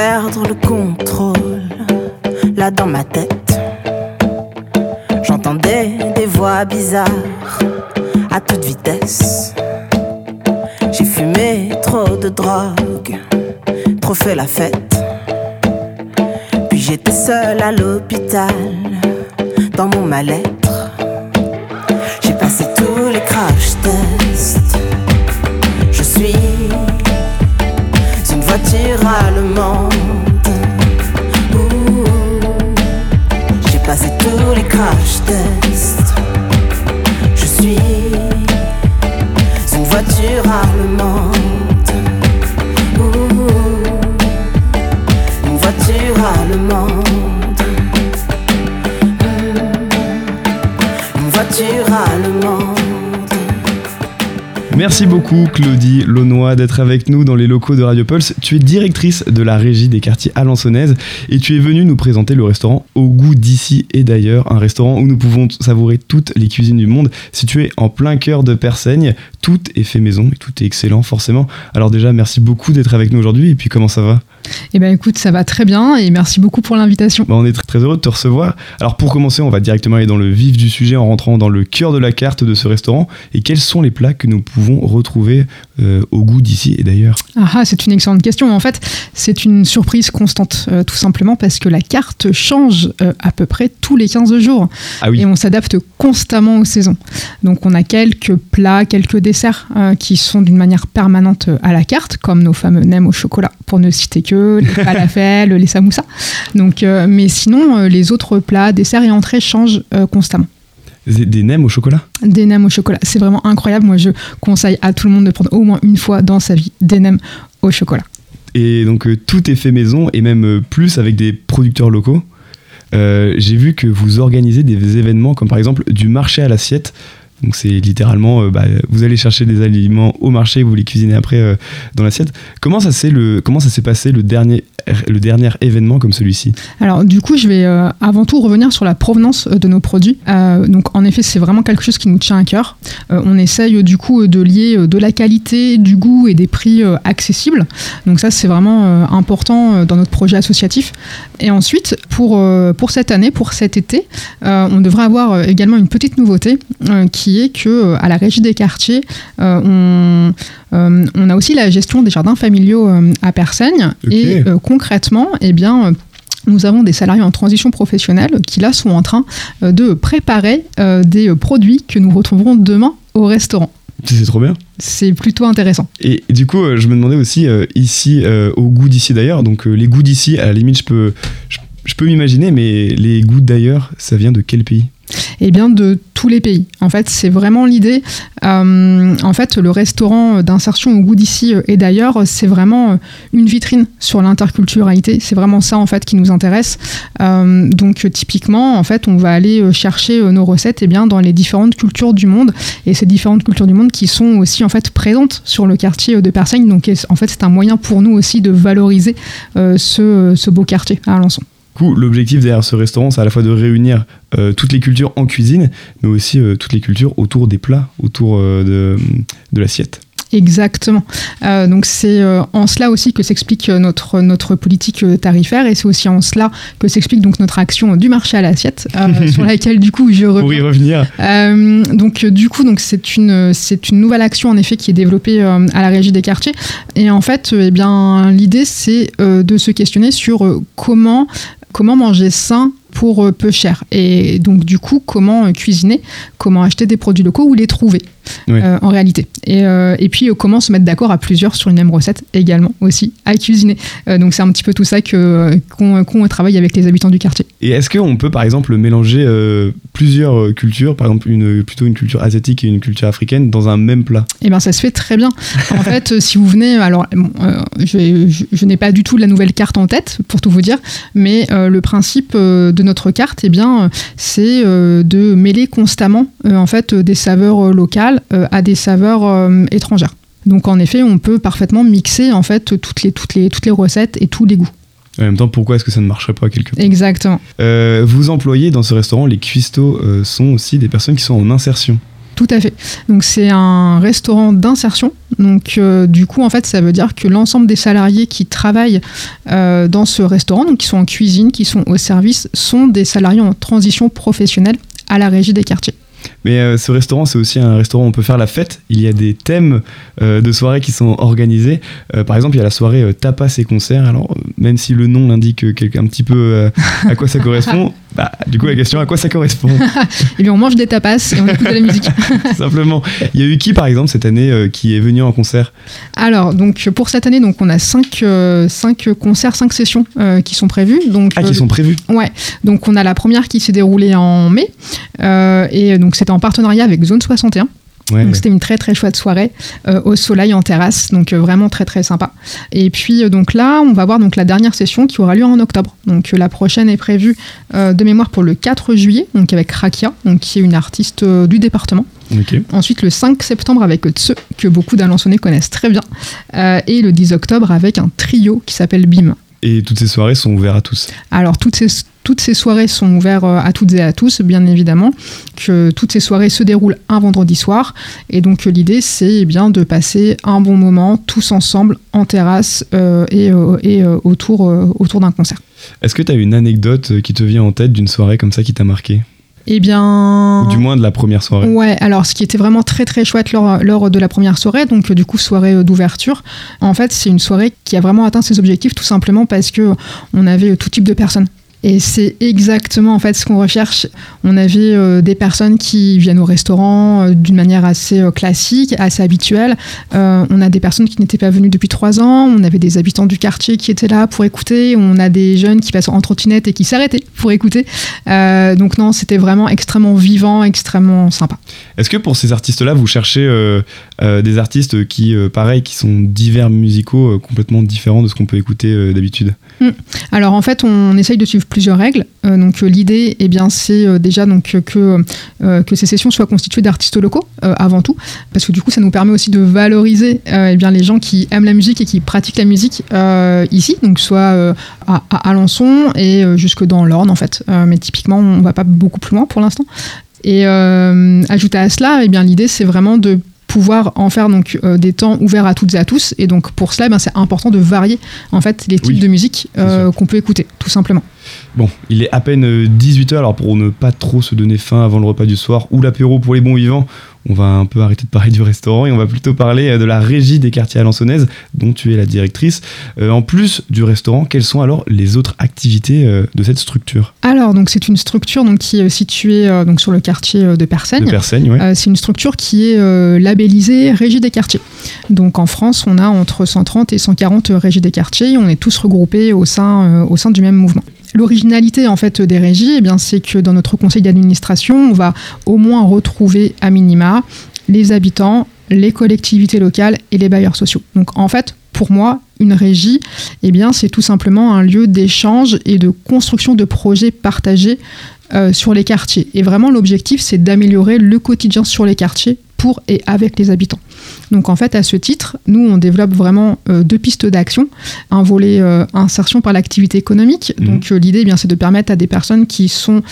perdre le contrôle. Là dans ma tête, j'entendais des voix bizarres à toute vitesse. J'ai fumé trop de drogue, trop fait la fête. Puis j'étais seule à l'hôpital, dans mon mal-être. J'ai passé tous les crash tests. Je suis une voiture allemande. J'ai passé tous les crash tests. Je suis une voiture allemande. Une voiture allemande. Une voiture allemande. Merci beaucoup Claudie Launois d'être avec nous dans les locaux de Radio Pulse. Tu es directrice de la régie des quartiers alençonnaises et tu es venue nous présenter le restaurant Au goût d'ici et d'ailleurs, un restaurant où nous pouvons savourer toutes les cuisines du monde. Situé en plein cœur de Persaigne, tout est fait maison et tout est excellent forcément. Alors déjà, merci beaucoup d'être avec nous aujourd'hui et puis comment ça va ? Eh bien écoute, ça va très bien et merci beaucoup pour l'invitation. On est très heureux de te recevoir. Alors pour commencer, on va directement aller dans le vif du sujet en rentrant dans le cœur de la carte de ce restaurant. Et quels sont les plats que nous pouvons retrouver au goût d'ici et d'ailleurs ? C'est une excellente question. En fait, c'est une surprise constante, tout simplement parce que la carte change à peu près tous les 15 jours. Ah oui. Et on s'adapte constamment aux saisons. Donc on a quelques plats, quelques desserts qui sont d'une manière permanente à la carte, comme nos fameux nems au chocolat, pour ne citer que les falafels, les samoussas. Donc, mais sinon, les autres plats, desserts et entrées changent constamment. Des nems au chocolat ? Des nems au chocolat, c'est vraiment incroyable. Moi, je conseille à tout le monde de prendre au moins une fois dans sa vie des nems au chocolat. Et donc, tout est fait maison et même plus avec des producteurs locaux. J'ai vu que vous organisez des événements comme par exemple du marché à l'assiette. Donc c'est littéralement, vous allez chercher des aliments au marché, vous les cuisinez après dans l'assiette. Comment ça s'est passé le dernier événement comme celui-ci ? Alors du coup, je vais avant tout revenir sur la provenance de nos produits. Donc en effet, c'est vraiment quelque chose qui nous tient à cœur. On essaye du coup de lier de la qualité, du goût et des prix accessibles. Donc ça, c'est vraiment important dans notre projet associatif. Et ensuite, pour cette année, pour cet été, on devrait avoir également une petite nouveauté qui est que à la Régie des quartiers, on a aussi la gestion des jardins familiaux à Persaigne. Okay. Et concrètement, nous avons des salariés en transition professionnelle qui là sont en train de préparer des produits que nous retrouverons demain au restaurant. C'est trop bien. C'est plutôt intéressant. Et du coup, je me demandais aussi ici, au goût d'ici d'ailleurs, donc les goûts d'ici, à la limite, je peux m'imaginer, mais les goûts d'ailleurs, ça vient de quel pays ? Eh bien, de tous les pays. En fait, c'est vraiment l'idée. En fait, le restaurant d'insertion au goût d'ici et d'ailleurs, c'est vraiment une vitrine sur l'interculturalité. C'est vraiment ça, en fait, qui nous intéresse. Donc, typiquement, en fait, on va aller chercher nos recettes dans les différentes cultures du monde. Et ces différentes cultures du monde qui sont aussi, en fait, présentes sur le quartier de Persaigne. Donc, en fait, c'est un moyen pour nous aussi de valoriser ce beau quartier à Alençon. Du coup, l'objectif derrière ce restaurant, c'est à la fois de réunir toutes les cultures en cuisine, mais aussi toutes les cultures autour des plats, autour de l'assiette. Exactement. Donc c'est en cela aussi que s'explique notre politique tarifaire et c'est aussi en cela que s'explique donc notre action du marché à l'assiette sur laquelle du coup je reviens. Pour y revenir. Donc c'est une nouvelle action en effet qui est développée à la Régie des quartiers et en fait l'idée c'est de se questionner sur comment manger sain pour peu cher et donc du coup comment cuisiner, comment acheter des produits locaux ou les trouver en réalité et puis comment se mettre d'accord à plusieurs sur une même recette également aussi à cuisiner donc c'est un petit peu tout ça qu'on travaille avec les habitants du quartier. Et est-ce qu'on peut par exemple mélanger plusieurs cultures, par exemple plutôt une culture asiatique et une culture africaine dans un même plat ? Eh bien ça se fait très bien en fait si vous venez alors je n'ai pas du tout la nouvelle carte en tête pour tout vous dire mais le principe de notre carte c'est de mêler constamment en fait des saveurs locales à des saveurs étrangères. Donc en effet, on peut parfaitement mixer en fait toutes les recettes et tous les goûts. En même temps, pourquoi est-ce que ça ne marcherait pas quelque part ? Exactement. Vous employez dans ce restaurant, les cuistots sont aussi des personnes qui sont en insertion. Tout à fait. Donc c'est un restaurant d'insertion. Donc du coup en fait ça veut dire que l'ensemble des salariés qui travaillent dans ce restaurant, donc qui sont en cuisine, qui sont au service, sont des salariés en transition professionnelle à la régie des quartiers. Mais ce restaurant, c'est aussi un restaurant où on peut faire la fête. Il y a des thèmes de soirées qui sont organisés. Par exemple, il y a la soirée tapas et concerts. Alors, même si le nom l'indique un petit peu à quoi ça correspond, du coup, la question, à quoi ça correspond? Eh bien, on mange des tapas et on écoute de la musique. Simplement. Il y a eu qui, par exemple, cette année, qui est venu en concert? Alors, donc, pour cette année, donc, on a 5 concerts, 5 sessions qui sont prévues. Donc, qui sont prévues? Ouais. Donc, on a la première qui s'est déroulée en mai. Et donc, c'était en partenariat avec Zone 61. Ouais, donc c'était une très très chouette soirée au soleil en terrasse, donc vraiment très très sympa. Et puis donc là on va voir donc la dernière session qui aura lieu en octobre. Donc la prochaine est prévue de mémoire pour le 4 juillet, donc avec Rakia, donc qui est une artiste du département. Okay. Ensuite le 5 septembre avec Tse, que beaucoup d'Alençonnais connaissent très bien, et le 10 octobre avec un trio qui s'appelle Bim. Et toutes ces soirées sont ouvertes à tous? Alors toutes ces soirées sont ouvertes à toutes et à tous, bien évidemment, que toutes ces soirées se déroulent un vendredi soir. Et donc l'idée, c'est bien de passer un bon moment tous ensemble en terrasse et autour d'un concert. Est-ce que tu as une anecdote qui te vient en tête d'une soirée comme ça qui t'a marqué ? Eh bien... Ou du moins de la première soirée. Ouais, alors ce qui était vraiment très très chouette lors de la première soirée, donc du coup soirée d'ouverture, en fait c'est une soirée qui a vraiment atteint ses objectifs tout simplement parce qu'on avait tout type de personnes. Et c'est exactement en fait ce qu'on recherche. On avait des personnes qui viennent au restaurant d'une manière assez classique, assez habituelle. On a des personnes qui n'étaient pas venues depuis 3 ans. On avait des habitants du quartier qui étaient là pour écouter. On a des jeunes qui passent en trottinette et qui s'arrêtaient pour écouter. Donc non, c'était vraiment extrêmement vivant, extrêmement sympa. Est-ce que pour ces artistes-là, vous cherchez des artistes qui, pareil, qui sont divers musicaux, complètement différents de ce qu'on peut écouter d'habitude ? Alors en fait, on essaye de suivre plusieurs règles. Donc l'idée, eh bien, c'est déjà donc que ces sessions soient constituées d'artistes locaux avant tout, parce que du coup, ça nous permet aussi de valoriser eh bien les gens qui aiment la musique et qui pratiquent la musique ici, donc soit à Alençon et jusque dans l'Orne en fait. Mais typiquement, on va pas beaucoup plus loin pour l'instant. Et ajouté à cela, eh bien l'idée, c'est vraiment de pouvoir en faire donc des temps ouverts à toutes et à tous, et donc pour cela c'est important de varier en fait les types de musique qu'on peut écouter tout simplement. Bon, il est à peine 18h, alors pour ne pas trop se donner faim avant le repas du soir ou l'apéro pour les bons vivants, on va un peu arrêter de parler du restaurant et on va plutôt parler de la régie des quartiers alençonnaises dont tu es la directrice. En plus du restaurant, quelles sont alors les autres activités de cette structure ? Alors donc c'est une structure donc, qui est située donc, sur le quartier de Persaigne. Ouais. C'est une structure qui est labellisée Régie des quartiers. Donc en France, on a entre 130 et 140 régies des quartiers. On est tous regroupés au sein du même mouvement. L'originalité en fait des régies, eh bien, c'est que dans notre conseil d'administration, on va au moins retrouver à minima les habitants, les collectivités locales et les bailleurs sociaux. Donc en fait, pour moi, une régie, eh bien, c'est tout simplement un lieu d'échange et de construction de projets partagés sur les quartiers. Et vraiment, l'objectif, c'est d'améliorer le quotidien sur les quartiers pour et avec les habitants. Donc en fait, à ce titre, nous, on développe vraiment 2 pistes d'action. Un volet insertion par l'activité économique. Donc l'idée, eh bien, c'est de permettre à des personnes qui sont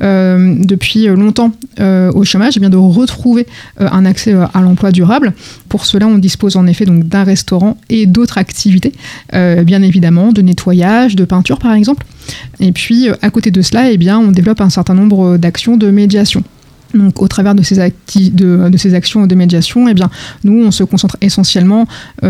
depuis longtemps au chômage, eh bien, de retrouver un accès à l'emploi durable. Pour cela, on dispose en effet donc, d'un restaurant et d'autres activités, bien évidemment, de nettoyage, de peinture par exemple. Et puis, à côté de cela, eh bien, on développe un certain nombre d'actions de médiation. Donc, au travers de ces actions de médiation, eh bien, nous, on se concentre essentiellement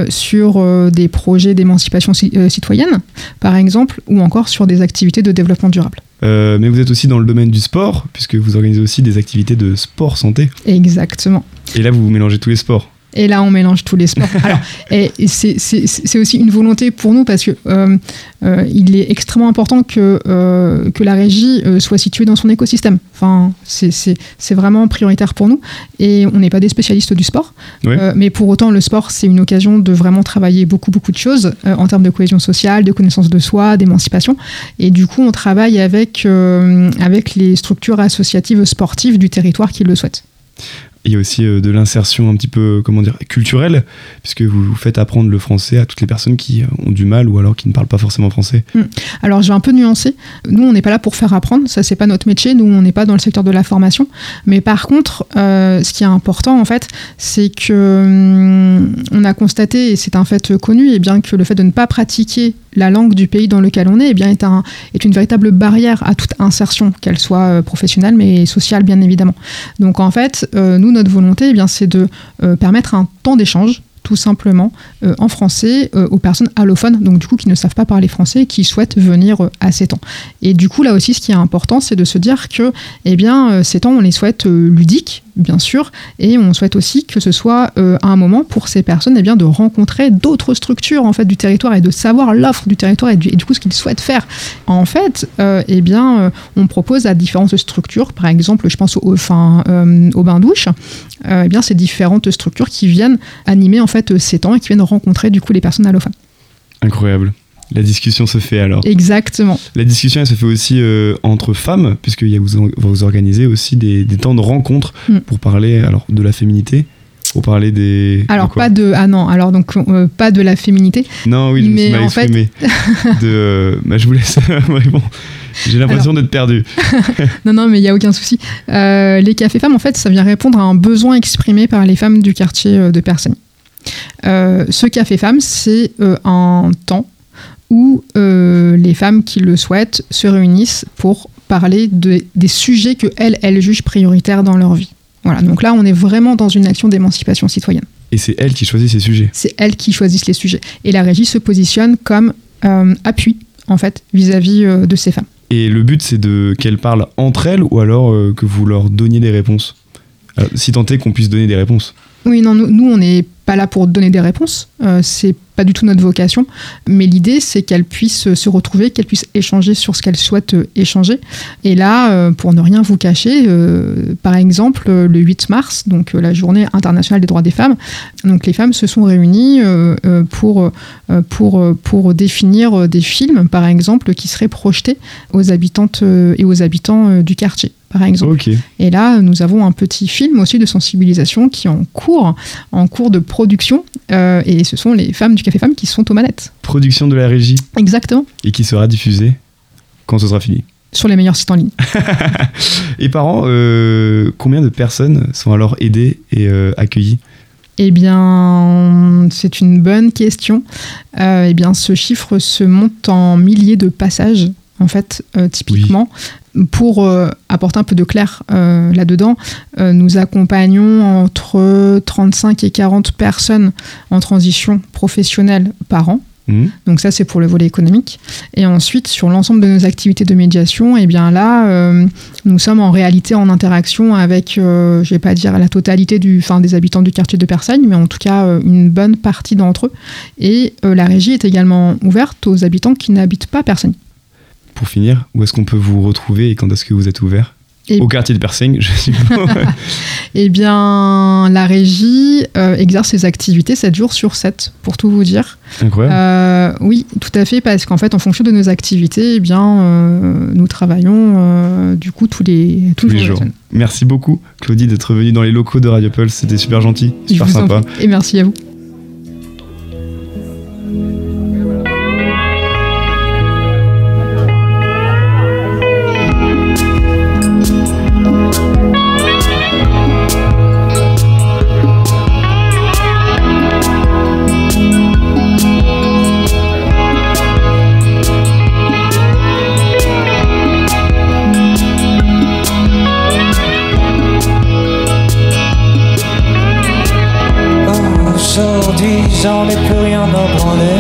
sur des projets d'émancipation citoyenne, par exemple, ou encore sur des activités de développement durable. Mais vous êtes aussi dans le domaine du sport, puisque vous organisez aussi des activités de sport santé. Exactement. Et là, vous mélangez tous les sports. Et là, on mélange tous les sports. Alors, et c'est aussi une volonté pour nous parce que il est extrêmement important que la régie soit située dans son écosystème. Enfin, c'est vraiment prioritaire pour nous. Et on n'est pas des spécialistes du sport. Oui. Mais pour autant, le sport, c'est une occasion de vraiment travailler beaucoup de choses en termes de cohésion sociale, de connaissance de soi, d'émancipation. Et du coup, on travaille avec les structures associatives sportives du territoire qui le souhaitent. Il y a aussi de l'insertion un petit peu, culturelle, puisque vous faites apprendre le français à toutes les personnes qui ont du mal ou alors qui ne parlent pas forcément français. Alors, je vais un peu nuancer. Nous, on n'est pas là pour faire apprendre, ça, c'est pas notre métier. Nous, on n'est pas dans le secteur de la formation. Mais par contre, ce qui est important, en fait, c'est que on a constaté, et c'est un fait connu, et bien que le fait de ne pas pratiquer la langue du pays dans lequel on est, eh bien, est une véritable barrière à toute insertion, qu'elle soit professionnelle, mais sociale, bien évidemment. Donc, en fait, nous, notre volonté, eh bien, c'est de permettre un temps d'échange, tout simplement, en français, aux personnes allophones, donc du coup, qui ne savent pas parler français et qui souhaitent venir à ces temps. Et du coup, là aussi, ce qui est important, c'est de se dire que, eh bien, ces temps, on les souhaite ludiques, bien sûr, et on souhaite aussi que ce soit un moment pour ces personnes, eh bien, de rencontrer d'autres structures, en fait, du territoire et de savoir l'offre du territoire et du coup, ce qu'ils souhaitent faire. En fait, eh bien, on propose à différentes structures, par exemple, je pense au bain-douche, eh bien, ces différentes structures qui viennent animer, en fait, ces temps et qui viennent rencontrer, du coup, les personnes allophones. Incroyable. La discussion se fait alors. Exactement. La discussion, elle se fait aussi entre femmes, puisque vous organisez aussi des temps de rencontre pour parler alors, de la féminité, pour parler des... Alors, pas de la féminité. Non, oui, je me suis mal exprimé. Je vous laisse répondre. J'ai l'impression d'être perdu. Non, mais il n'y a aucun souci. Les cafés femmes, en fait, ça vient répondre à un besoin exprimé par les femmes du quartier de Persigny. Ce café femmes, c'est un temps où les femmes qui le souhaitent se réunissent pour parler des sujets qu'elles jugent prioritaires dans leur vie. Voilà, donc là, on est vraiment dans une action d'émancipation citoyenne. Et c'est elles qui choisissent ces sujets. C'est elles qui choisissent les sujets. Et la régie se positionne comme appui, en fait, vis-à-vis de ces femmes. Et le but, c'est qu'elles parlent entre elles ou alors que vous leur donniez des réponses. Alors, si tant est qu'on puisse donner des réponses. Oui, non, nous, on n'est pas là pour donner des réponses. C'est pas du tout notre vocation. Mais l'idée, c'est qu'elles puissent se retrouver, qu'elles puissent échanger sur ce qu'elles souhaitent échanger. Et là, pour ne rien vous cacher, par exemple, le 8 mars, donc la journée internationale des droits des femmes, donc les femmes se sont réunies pour définir des films, par exemple, qui seraient projetés aux habitantes et aux habitants du quartier. Par exemple. Okay. Et là, nous avons un petit film aussi de sensibilisation qui est en cours de production, et ce sont les femmes du Café Femmes qui sont aux manettes. Production de la régie. Exactement. Et qui sera diffusée quand ce sera fini. Sur les meilleurs sites en ligne. Et par an, combien de personnes sont alors aidées et accueillies ? Eh bien, c'est une bonne question. Eh bien, ce chiffre se monte en milliers de passages, en fait, typiquement. Oui. Pour apporter un peu de clair là-dedans, nous accompagnons entre 35 et 40 personnes en transition professionnelle par an. Donc ça, c'est pour le volet économique. Et ensuite, sur l'ensemble de nos activités de médiation, eh bien là, nous sommes en réalité en interaction avec, je ne vais pas dire la totalité des habitants du quartier de Persigny, mais en tout cas une bonne partie d'entre eux. Et la régie est également ouverte aux habitants qui n'habitent pas Persigny. Pour finir, où est-ce qu'on peut vous retrouver et quand est-ce que vous êtes ouvert ? Au quartier de Persigny, je suppose. Eh bien, la régie exerce ses activités 7 jours sur 7, pour tout vous dire. Incroyable. Oui, tout à fait, parce qu'en fait, en fonction de nos activités, eh bien, nous travaillons du coup tous les jours. Merci beaucoup, Claudie, d'être venue dans les locaux de Radio Pulse. C'était super gentil, super sympa. Et merci à vous. J'en ai plus rien à branler.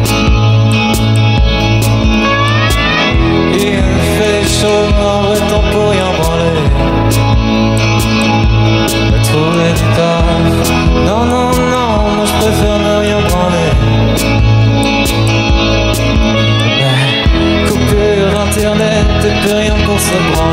Il fait chaud, en vrai temps pour rien branler. Mais trouver du taf, non, moi je préfère ne rien branler. Coupure internet et plus rien pour se branler.